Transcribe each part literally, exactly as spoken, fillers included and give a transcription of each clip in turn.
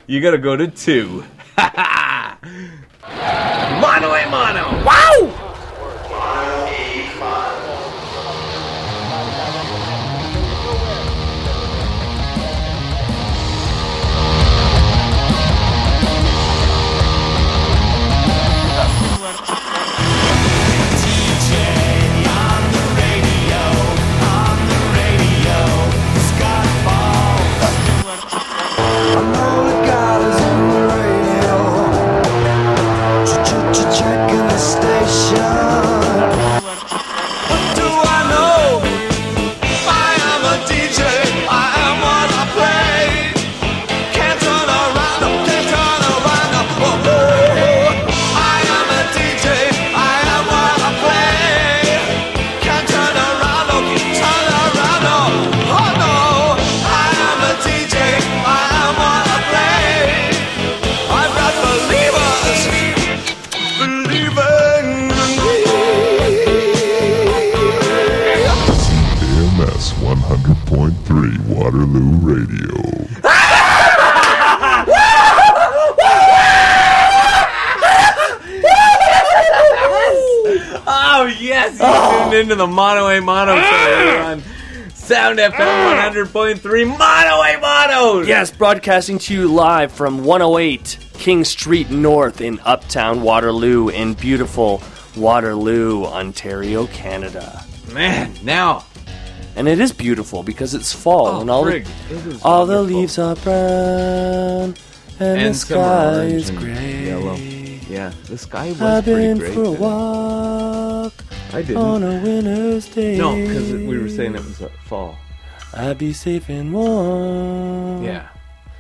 you gotta go to two. Mono a mono. Wow! Waterloo Radio. Oh, yes! You oh. tuned into the Mono a Mono show here on Sound F M one hundred point three. Mono a Mono! Yes, broadcasting to you live from one oh eight King Street North in Uptown Waterloo in beautiful Waterloo, Ontario, Canada. Man, now... And it is beautiful because it's fall oh, and all frig. the all the leaves are brown and, and the sky is and gray. Yellow. Yeah, the sky was I've pretty been great. for a today. walk I didn't. on a winter's day. No, because we were saying it was uh, fall. I'd be safe and warm. Yeah.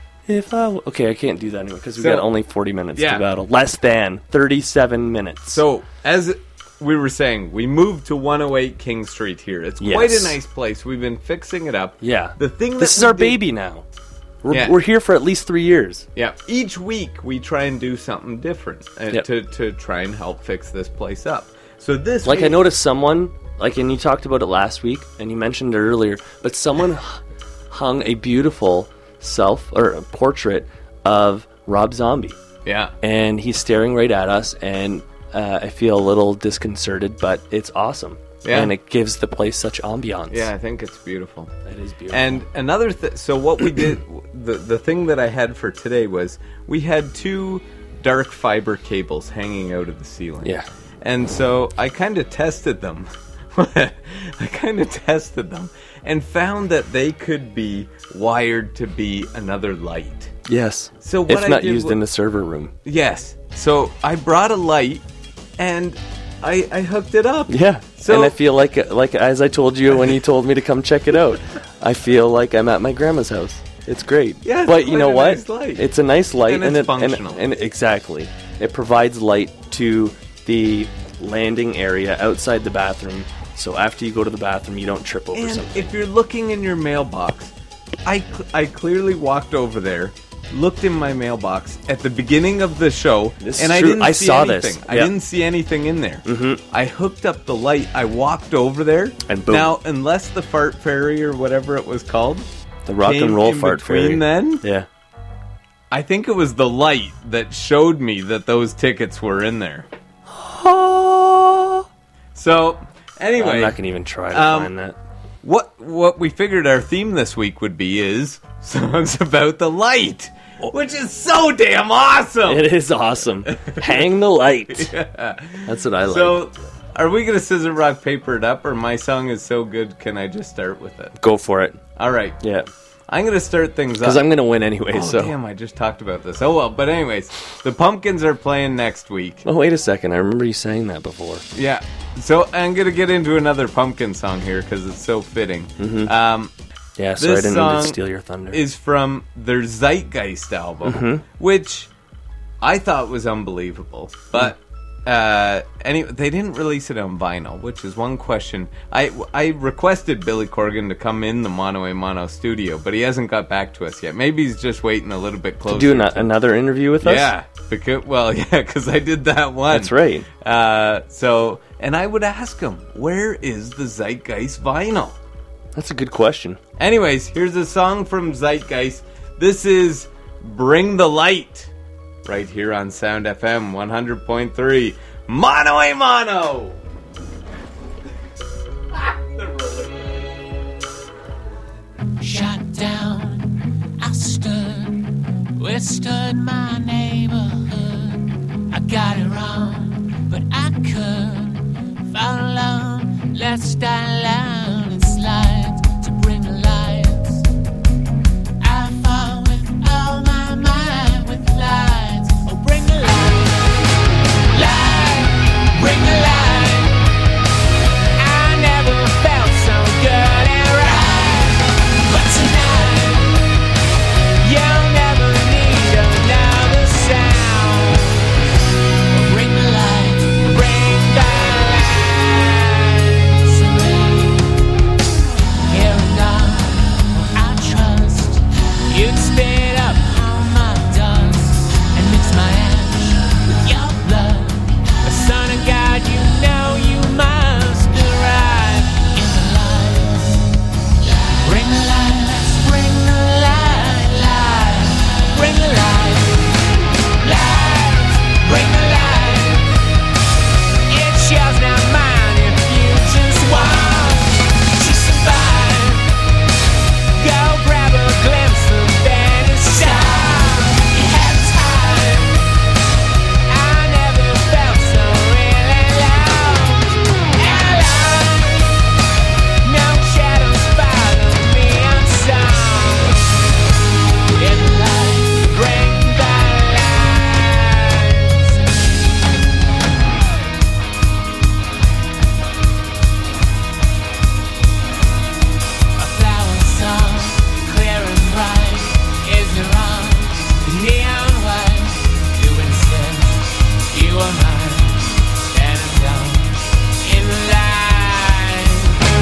If I w- okay, I can't do that anymore because we so, got only forty minutes yeah. to battle. Less than thirty-seven minutes. So as we were saying, we moved to one oh eight King Street here. It's yes. quite a nice place. We've been fixing it up. Yeah. The thing this that is our did, baby now. We're, yeah. we're here for at least three years. Yeah. Each week we try and do something different uh, yep. to to try and help fix this place up. So this like week, I noticed someone like and you talked about it last week and you mentioned it earlier, but someone hung a beautiful self or a portrait of Rob Zombie. Yeah. And he's staring right at us and uh, I feel a little disconcerted, but it's awesome. Yeah. And it gives the place such ambiance. Yeah, I think it's beautiful. It is beautiful. And another thing, so what we did, the the thing that I had for today was we had two dark fiber cables hanging out of the ceiling. Yeah. And so I kind of tested them. I kind of tested them and found that they could be wired to be another light. Yes. So what if I not did used was, in the server room. Yes. So I brought a light and I, I hooked it up. Yeah. So, and I feel like, like as I told you when you told me to come check it out, I feel like I'm at my grandma's house. It's great. Yeah, it's but you know what? Nice light. It's a nice light. And, and it's it, functional. And, and exactly. It provides light to the landing area outside the bathroom. So after you go to the bathroom, you don't trip over and something. If you're looking in your mailbox, I, cl- I clearly walked over there, looked in my mailbox at the beginning of the show, this and is I true. didn't I see saw anything. this. I yep. didn't see anything in there. Mm-hmm. I hooked up the light. I walked over there, and boom. Now, unless the fart fairy or whatever it was called, the rock and roll fart fairy. Then, yeah, I think it was the light that showed me that those tickets were in there. So, anyway, I'm not gonna even try to um, find that. What what we figured our theme this week would be is songs about the light, which is so damn awesome. It is awesome. Hang the light. Yeah. That's what I like. So, are we gonna scissor rock paper it up, or my song is so good? Can I just start with it? Go for it. All right. Yeah. I'm gonna start things up because I'm gonna win anyway. Oh, so damn! I just talked about this. Oh well. But anyways, the Pumpkins are playing next week. Oh wait a second! I remember you saying that before. Yeah. So I'm gonna get into another Pumpkin song here because it's so fitting. Mm-hmm. Um, yeah. So I didn't mean to steal your thunder. Is from their Zeitgeist album, mm-hmm. which I thought was unbelievable, but. Uh, anyway, they didn't release it on vinyl, which is one question. I, I requested Billy Corgan to come in the Mono a Mono studio, but he hasn't got back to us yet. Maybe he's just waiting a little bit closer. To do an- another interview with us? Yeah, because well, yeah, because I did that one. That's right. Uh, so, and I would ask him, where is the Zeitgeist vinyl? That's a good question. Anyways, here's a song from Zeitgeist. This is Bring the Light, right here on Sound F M one hundred point three. Mono a mono! Shut down, I stood, withstood my neighborhood. I got it wrong, but I could follow, lest I learn and slide to bring the lights. I fought with all my might with lights. Oh, bring the light, light, bring the light. I never felt so good and right, but tonight you'll never need another sound. Oh, bring the light, bring the light to me. Here and now, I trust you'd spit up all my dust and mix my ash with your blood. A son of God, you know you must arrive in the lights. Bring the light, let's bring the light, light. Bring the light, light. Bring the light. It's yours, not mine, if you just want to survive. Go grab a glimpse of Venice time. You had time. I never felt so really loud and alive. No shadows follow me unsound. In the light, bring the light to me. A flower song, clear and bright, is your arms, neon white. You insist you are mine, standing down in the light.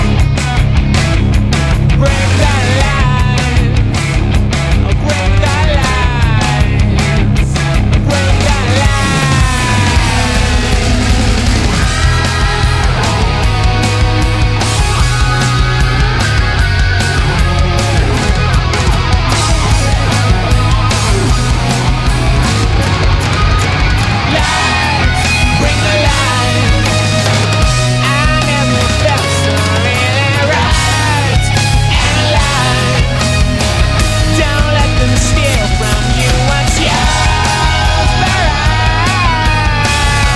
Bring the light, oh, bring the light, bring the light. Lights, bring the light. I never felt so really right and alive. Don't let them steal from you what's yours for right.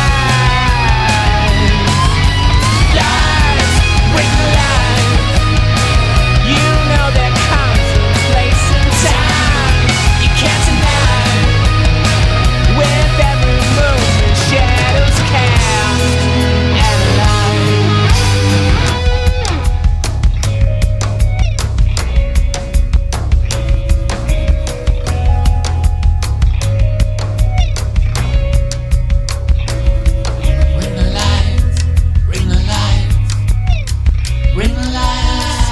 Lights, bring the light. You know there comes a place and time you can't deny. With every move, the shadows cast and light. Bring the lights, bring the lights, bring the lights,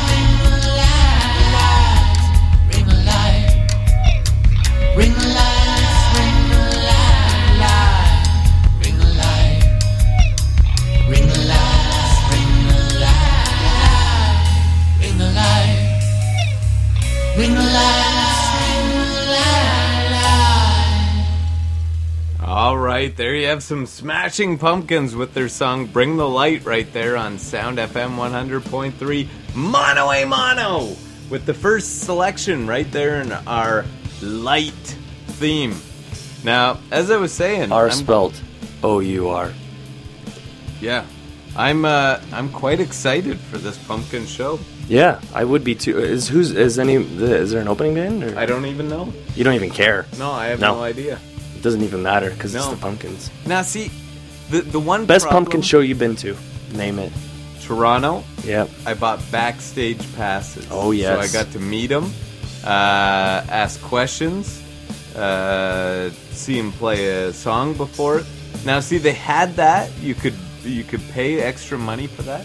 bring the lights, bring the light, bring the lights, bring the light, bring the light, bring the lights, bring the light, bring the light, bring the lights, bring the light. All right, there you have some Smashing Pumpkins with their song Bring the Light right there on Sound F M one hundred point three. Mono a mono! With the first selection right there in our light theme. Now, as I was saying, R I'm- spelt O U R. yeah, I'm uh, I'm quite excited for this pumpkin show. Yeah, I would be too. Is who's is any is there an opening band or I don't even know. you don't even care? No, I have No. no, idea. It doesn't even matter because it's No. the Pumpkins. Now, see, the the one Best problem- pumpkin show you've been to? Name it. Toronto. Yep. I bought backstage passes. Oh, yes. So I got to meet him, uh, ask questions, uh, see him play a song before. Now, see, they had that. You could you could pay extra money for that.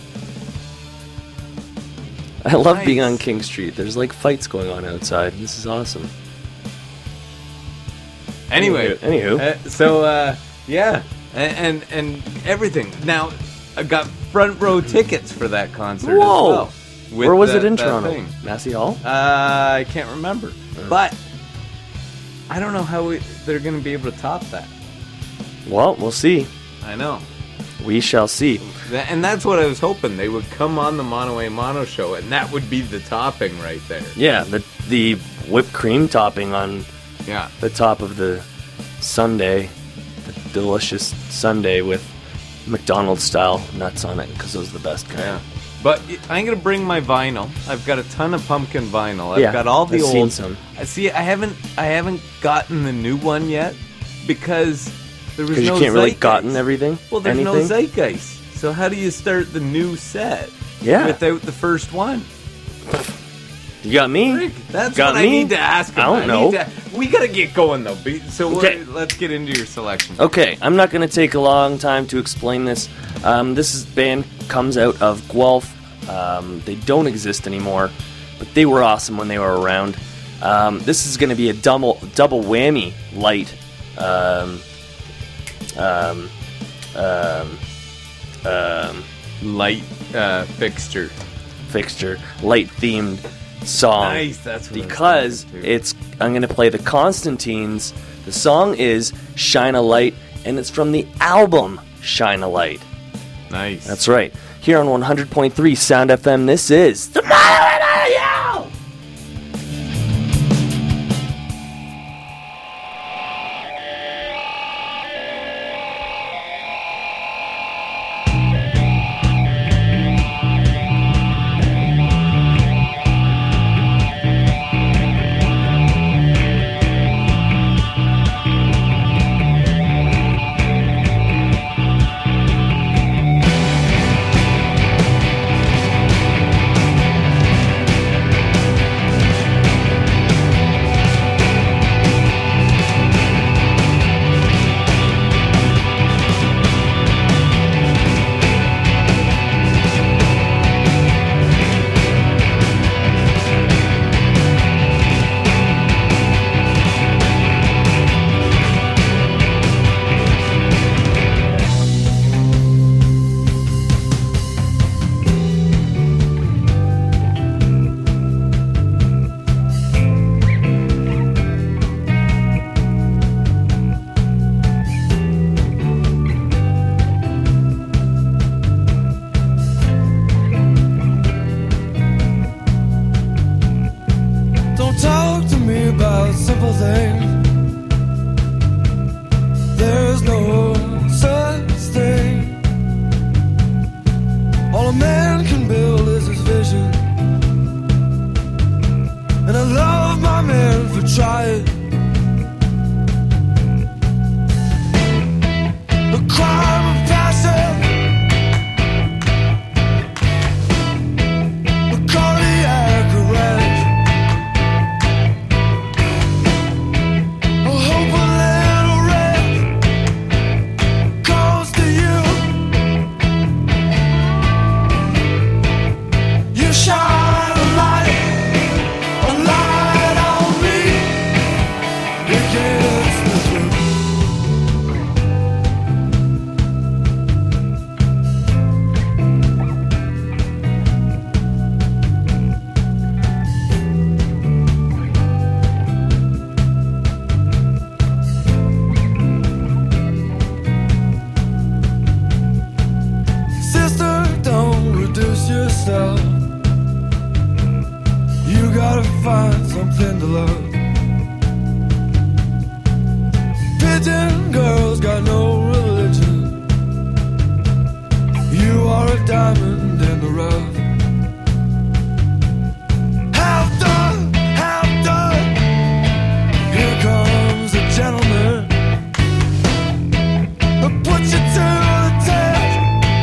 I love Nice. being on King Street. There's like fights going on outside. This is awesome. Anyway, Anywho. uh, so uh, yeah, and, and and everything. Now, I got front row tickets for that concert Whoa. as well. with Where was that- it in that Toronto? thing. Massey Hall? Uh, I can't remember, but I don't know how we, they're going to be able to top that. Well, we'll see. I know. We shall see. That, and that's what I was hoping. They would come on the Mono A Mono show, and that would be the topping right there. Yeah, the the whipped cream topping on Yeah. the top of the sundae, the delicious sundae with McDonald's style nuts on it, because those are the best kind. Yeah. But I'm going to bring my vinyl. I've got a ton of pumpkin vinyl. I've Yeah, got all the I've old. seen some. I see. I haven't. I haven't gotten the new one yet because there was Because no you can't really zeitgeist. gotten everything. Well, there's no anything. zeitgeist. So how do you start the new set? Yeah. Without the first one. You got me. Rick, that's Got what I me? need to ask him. I don't know. need to- we got to get going though. Be- So we're- Okay. let's get into your selection. Okay, I'm not going to take a long time to explain this. Um, this is, band comes out of Guelph. Um, they don't exist anymore, but they were awesome when they were around. Um, this is going to be a double double whammy light. Um, um, um, um, Light uh, fixture. fixture, light themed song. Nice. That's what I was Because thinking, too. it's I'm gonna play the Constantines. The song is Shine a Light, and it's from the album Shine a Light. nice. That's right. Here on one hundred point three Sound F M, this is the Mono A Mono Show! Don't talk to me about simple things. There's no such thing. All a man can build is his vision. And I love my man for trying. A crime of passion. A cardiac arrest. I hope a little rest comes to you. You shine a light, a light on me. It gets me through. Sister, don't reduce yourself. You gotta find something to love. Pigeon girls got no religion. You are a diamond in the rough. Half done, half done. Here comes a gentleman. I'll put you to the test.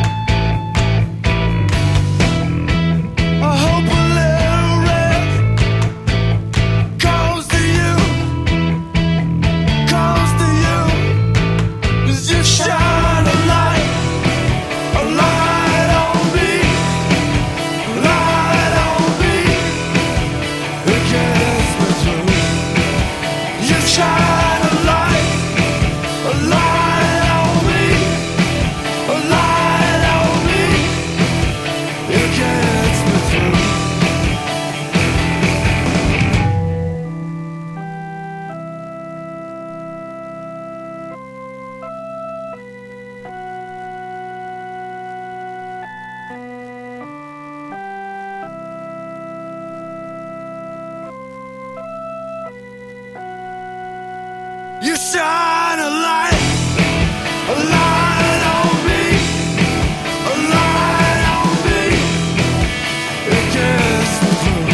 I hope a little rest comes to you, comes to you. 'Cause you shine a light, a light on me. You shine a light, a light on me, a light on me. It gets me through.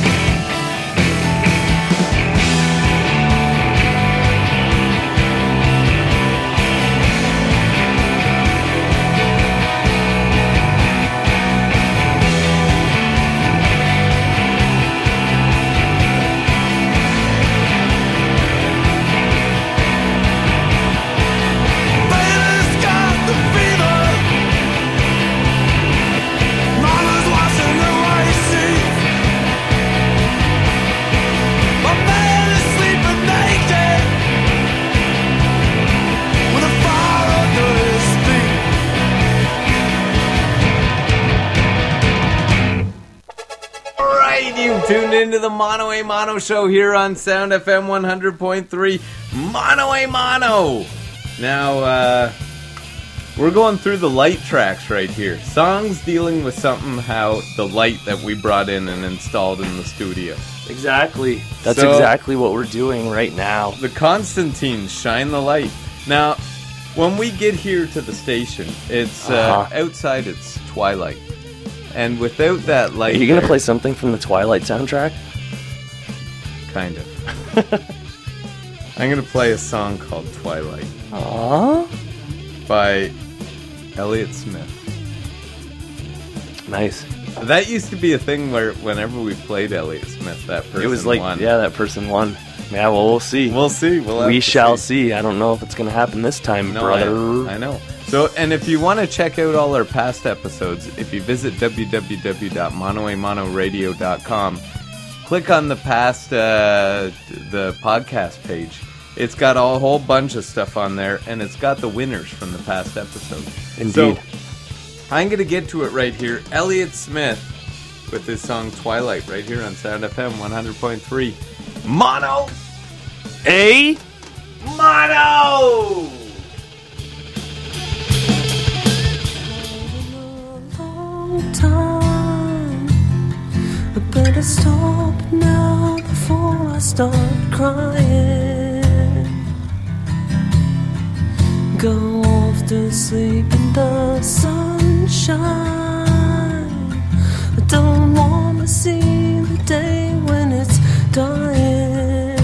Baby's got the fever. Mama's washing her white sheets. My man is sleeping naked with a fire under his feet. Right, you tuned into the Mono a Mono show here on Sound F M one hundred point three. Mono a Mono. Now, uh, we're going through the light tracks right here. Songs dealing with something how the light that we brought in and installed in the studio. Exactly. That's So- exactly what we're doing right now. The Constantines shine the light. Now, when we get here to the station, it's uh, Uh-huh. outside. It's twilight, and without that Are light, you gonna there- play something from the Twilight soundtrack? Kind of. I'm gonna play a song called "Twilight" Aww. by Elliott Smith. Nice. That used to be a thing where whenever we played Elliott Smith, that person It was like, won. yeah, that person won. Yeah, well, we'll see. We'll see. We'll have we to shall see. see. I don't know if it's gonna happen this time, No, brother. I, I know. So, and if you want to check out all our past episodes, if you visit w w w dot mono a mono radio dot com, click on the past, uh, the podcast page. It's got a whole bunch of stuff on there, and it's got the winners from the past episodes. Indeed. So, I'm going to get to it right here. Elliott Smith with his song Twilight right here on Sound F M one hundred point three. Mono! A Mono! Long time. I better stop now before I start crying. Go off to sleep in the sunshine. I don't wanna see the day when it's dying.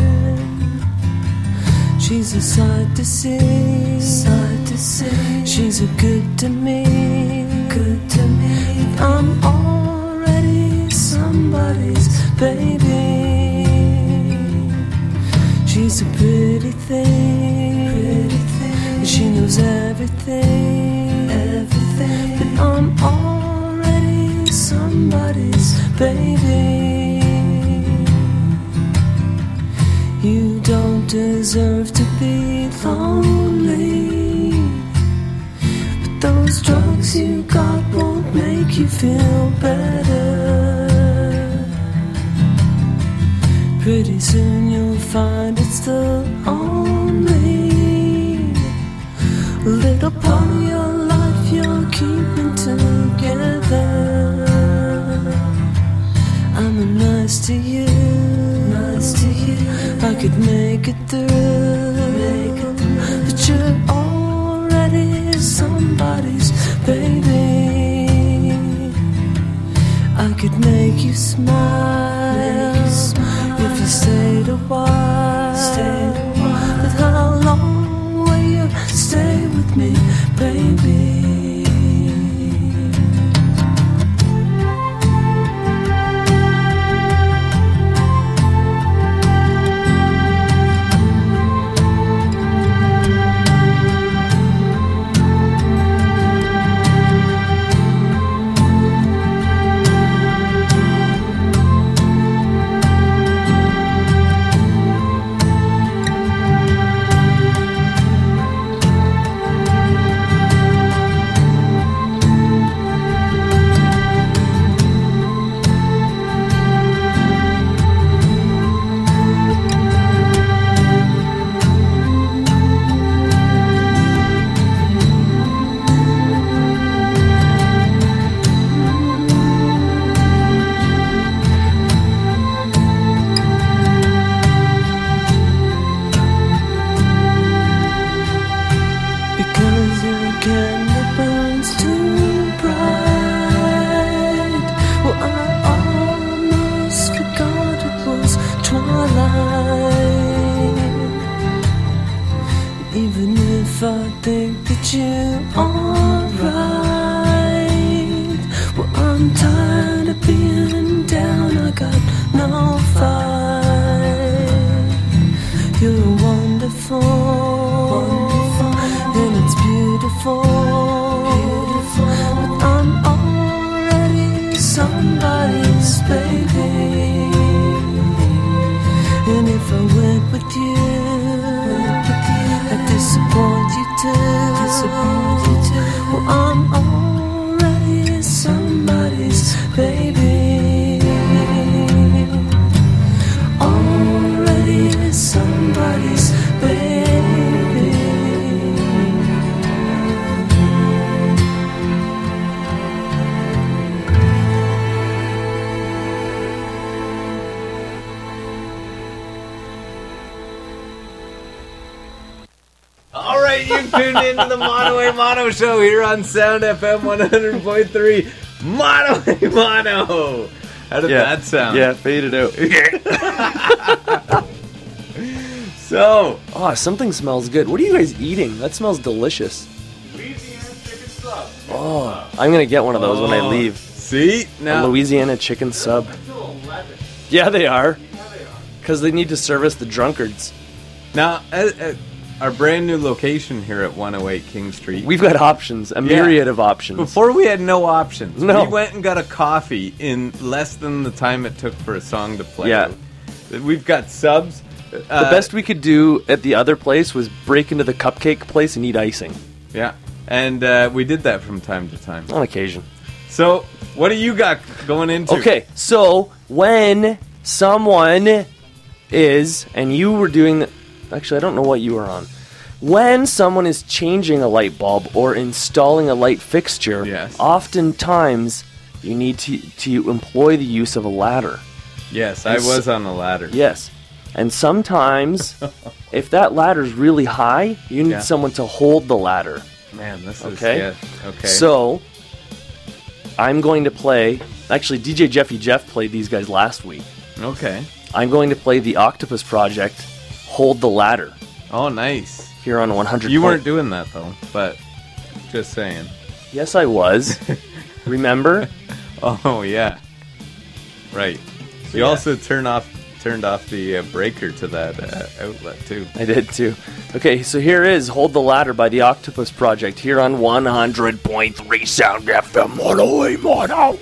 She's a sight to see, sight to see. She's a good to me, good to me. I'm already somebody's baby. She's a pretty thing, pretty thing. She knows everything, everything. But I'm already somebody's baby. You don't deserve to be lonely, but those drugs you got won't make you feel better. Pretty soon you'll find it's the only little part of your life you're keeping together. I'm nice to you, nice to you. I could make it through, make it through. But you're already somebody's baby. I could make you smile, make you smile. If you stayed a while, stayed a while. But how long will you stay with me, baby? if I think that you are right. Well, I'm tired of being down, I got no fight. You're wonderful, wonderful, and it's beautiful, beautiful. But I'm already somebody's baby. And if I went with you, I'd disappoint you too. Disappoint you too. Well, I'm already somebody's baby. Already somebody's baby. All right, you tuned into the Mono a Mono Show here on Sound F M one hundred point three. Mono a Mono. How did that sound? Yeah, fade it out. So, Oh, something smells good. What are you guys eating? That smells delicious. Oh, I'm gonna get one of those when I leave. see A now. Louisiana chicken sub. Yeah, they are. Because they need to service the drunkards. Now, uh, uh, our brand new location here at one oh eight King Street. We've got options, a myriad of options. Before we had no options. No. We went and got a coffee in less than the time it took for a song to play. Yeah. We've got subs. The best we could do at the other place was break into the cupcake place and eat icing Yeah. And uh, we did that from time to time. on occasion. So, what do you got going into? Okay, so when someone is, and you were doing the, actually, I don't know what you were on. When someone is changing a light bulb or installing a light fixture, Yes. oftentimes you need to, to employ the use of a ladder. Yes, I And was so- on a ladder. Yes. And sometimes, if that ladder's really high, you need Yeah. someone to hold the ladder. Man, this is Okay. yeah, okay. So, I'm going to play. Actually, D J Jeffy Jeff played these guys last week. okay. I'm going to play the Octopus Project, Hold the Ladder, Oh, nice. here on one hundred. You weren't doing that though, but just saying. Yes, I was. Remember? Oh yeah. Right. You Yeah. also turn off turned off the uh, breaker to that uh, outlet too. I did too. Okay, so here is Hold the Ladder by the Octopus Project, here on one hundred point three Sound F M Mono a Mono.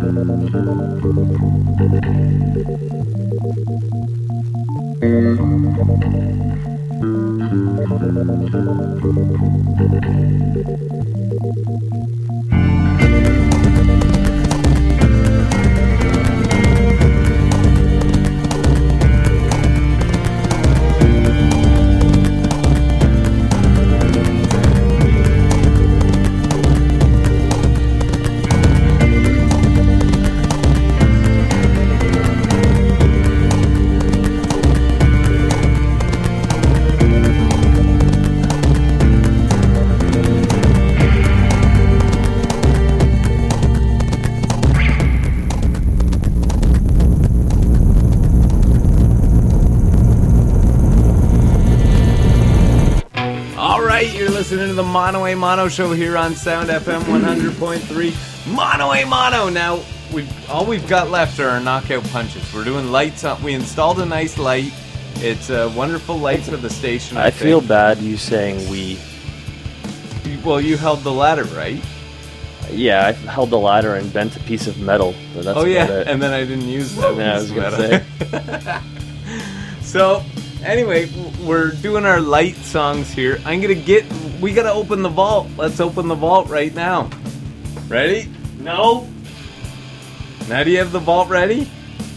Listening to the Mono a Mono show here on Sound F M one hundred point three. Mono a Mono. Now, we've, all we've got left are our knockout punches. We're doing lights on. We installed a nice light. It's a wonderful light for the station. I, I think. feel bad you saying we. Well, you held the ladder, right? Yeah, I held the ladder and bent a piece of metal. But that's oh yeah, about it. and then I didn't use that. Yeah, I was gonna say. So. Anyway, we're doing our light songs here. I'm gonna get. We gotta open the vault. Let's open the vault right now. Ready? No. Now, do you have the vault ready?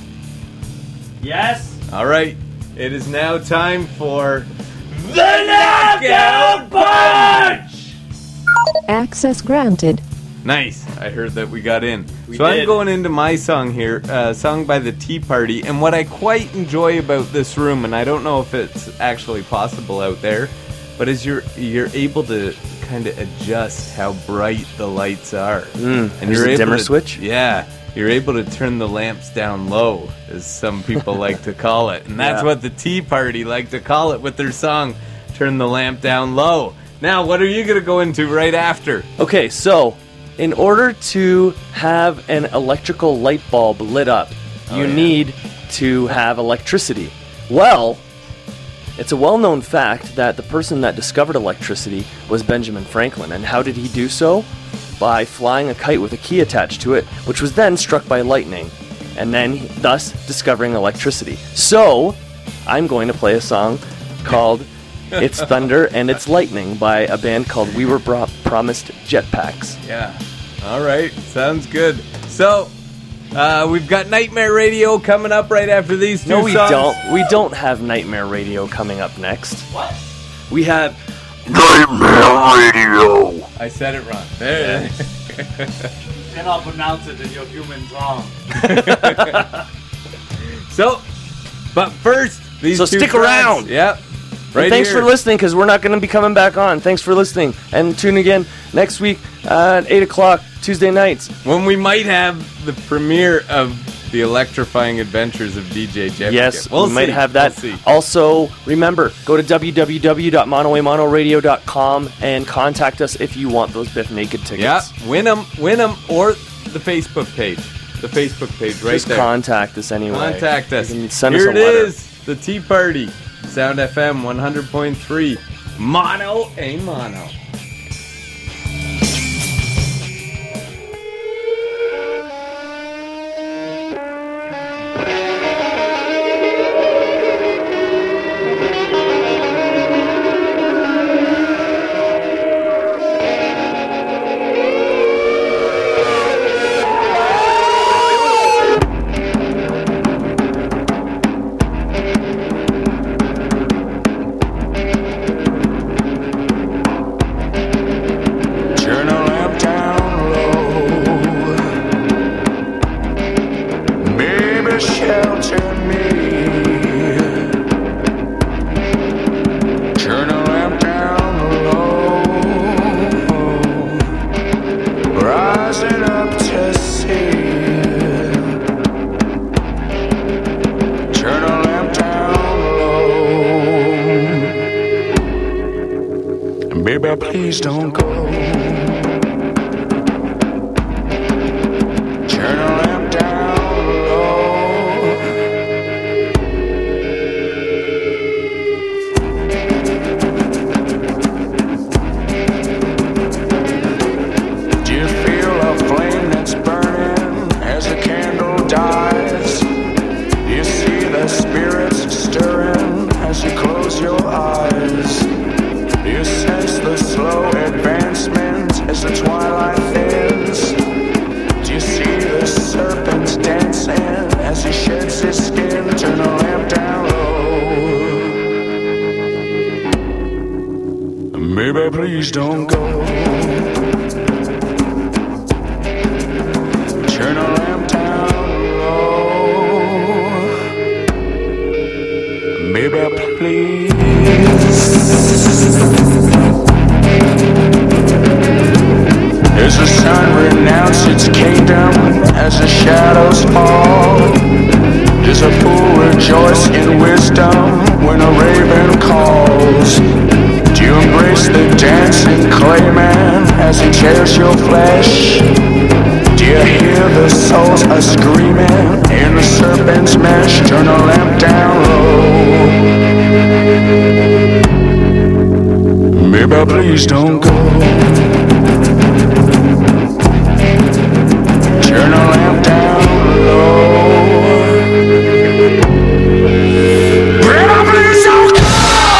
Yes. All right. It is now time for the Knockout Punch. Access granted. Nice. I heard that we got in. We so did. I'm going into my song here, uh, sung by the Tea Party. And what I quite enjoy about this room, and I don't know if it's actually possible out there, but is you're you're able to kind of adjust how bright the lights are. Mm, and there's you're a able dimmer to, switch? Yeah. You're able to turn the lamps down low, as some people like to call it. And that's Yeah. what the Tea Party like to call it with their song, Turn the Lamp Down Low. Now, what are you going to go into right after? Okay, so in order to have an electrical light bulb lit up, Oh, you yeah. need to have electricity. Well, it's a well-known fact that the person that discovered electricity was Benjamin Franklin. And how did he do so? By flying a kite with a key attached to it, which was then struck by lightning, and then thus discovering electricity. So, I'm going to play a song called It's Thunder and It's Lightning by a band called We Were Bro- Promised Jetpacks. Yeah. All right. Sounds good. So, uh, we've got Nightmare Radio coming up right after these two No, we songs. don't. We don't have Nightmare Radio coming up next. What? We have Nightmare Radio. I said it wrong. There it is. You cannot pronounce it in your human tongue. So, but first, these So two stick tracks. around. Yep. And Right thanks here. for listening, because we're not going to be coming back on. Thanks for listening. And tune again next week uh, at eight o'clock, Tuesday nights. When we might have the premiere of The Electrifying Adventures of D J Jeff. Yes, We'll we might see. have that. We'll see. Also, remember, go to w w w dot mono a mono radio dot com and contact us if you want those Biff Naked tickets. Yeah, win them, win them, or the Facebook page. The Facebook page right Just there. contact us anyway. Contact us. You can send Here us a it letter. is, the Tea Party, Sound F M one hundred point three, Mono a Mono. Turn a lamp down low. Baby, shelter me. Turn a lamp down low. Rising up to see. Turn a lamp down low. Baby, please don't go. Turn a lamp down low. Do you feel a flame that's burning as Turn a lamp down low. Maybe please. As the sun renounces its kingdom, as the shadows fall, does a fool rejoice in wisdom when a raven calls? Do you embrace the dancing clayman as he tears your flesh? Do you hear the souls a screaming in the serpent's mesh? Turn a lamp down low. Maybe please don't go. Turn a lamp down low. Maybe please don't go.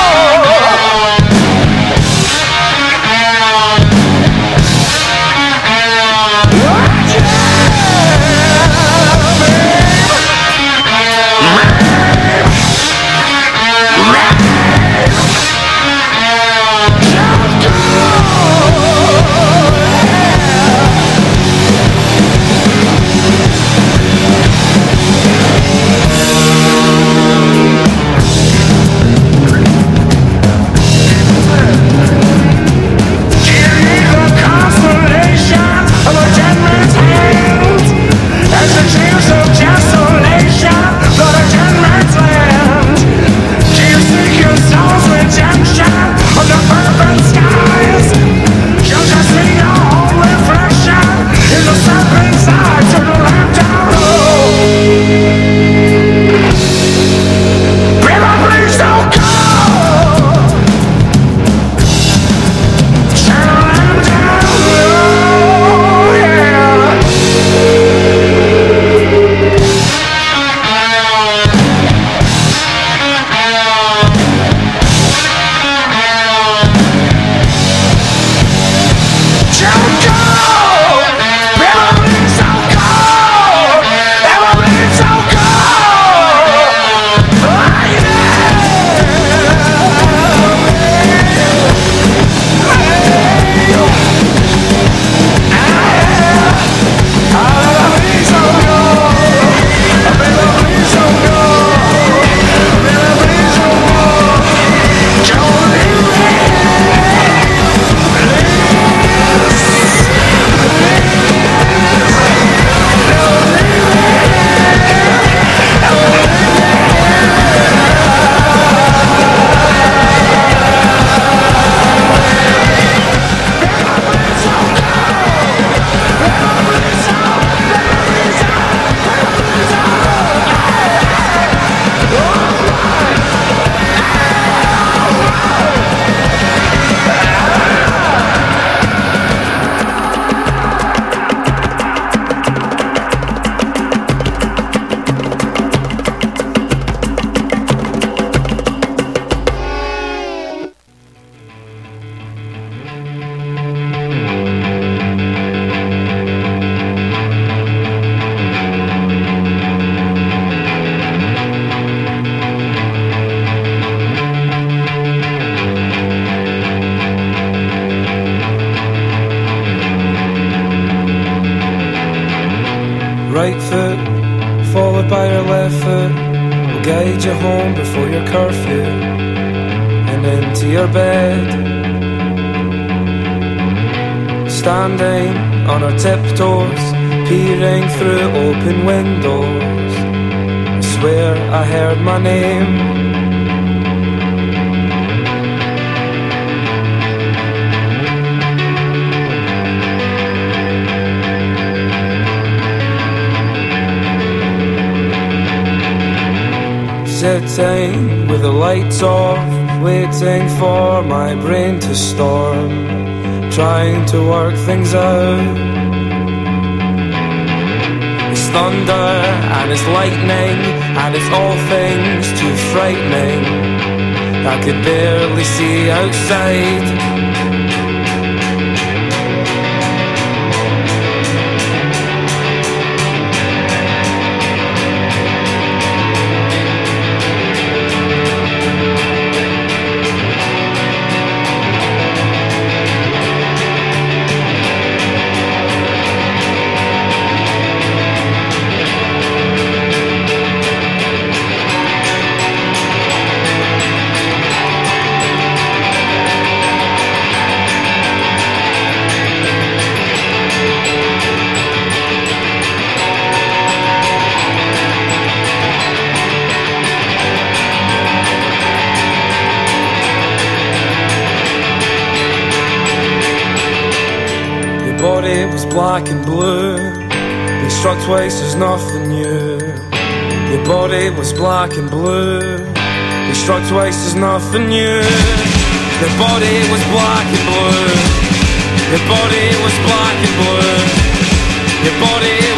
Right foot, followed by your left foot, will guide you home before your curfew and into your bed. Standing on our tiptoes, peering through open windows, I swear I heard my name. Sitting with the lights off, waiting for my brain to storm, trying to work things out. It's thunder and it's lightning and it's all things too frightening. I could barely see outside. body was black and blue. Being struck twice is nothing new. Your body was black and blue. Being struck twice is nothing new. Your body was black and blue. Your body was black and blue. Your body